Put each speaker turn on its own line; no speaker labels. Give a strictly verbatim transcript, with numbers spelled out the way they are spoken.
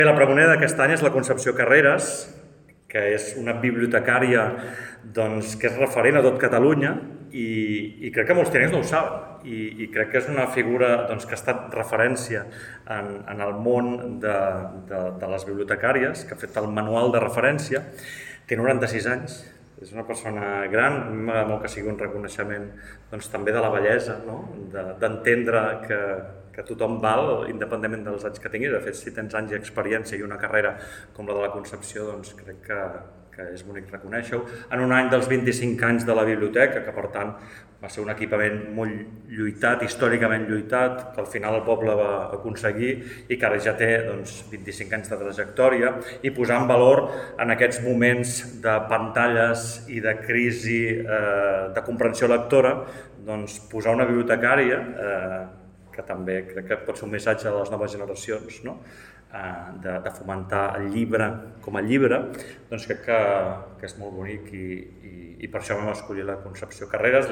Bé, la pregonera d'aquest any és la Concepció Carreras, que és una bibliotecària doncs, que és referent a tot Catalunya i, i crec que molts tianencs no ho saben. I, i crec que és una figura doncs, que ha estat referència en, en el món de, de, de les bibliotecàries, que ha fet el manual de referència. Té noranta-sis anys, és una persona gran, a mi m'agrada molt que sigui un reconeixement doncs, també de la bellesa, no? D'entendre que, que tothom val, independentment dels anys que tingui. De fet, si tens anys i experiència i una carrera com la de la Concepció, doncs crec que, que és bonic reconèixer-ho. En un any dels vint-i-cinc anys de la biblioteca, que per tant va ser un equipament molt lluitat, històricament lluitat, que al final el poble va aconseguir i que ara ja té doncs, vint-i-cinc anys de trajectòria, i posar en valor en aquests moments de pantalles i de crisi eh, de comprensió lectora, doncs, posar una bibliotecària, eh, que també crec que pot ser un missatge a les noves generacions, no? eh, de, de fomentar el llibre com a llibre, doncs crec que, que és molt bonic i, i, i per això vam escollir la Concepció Carreras.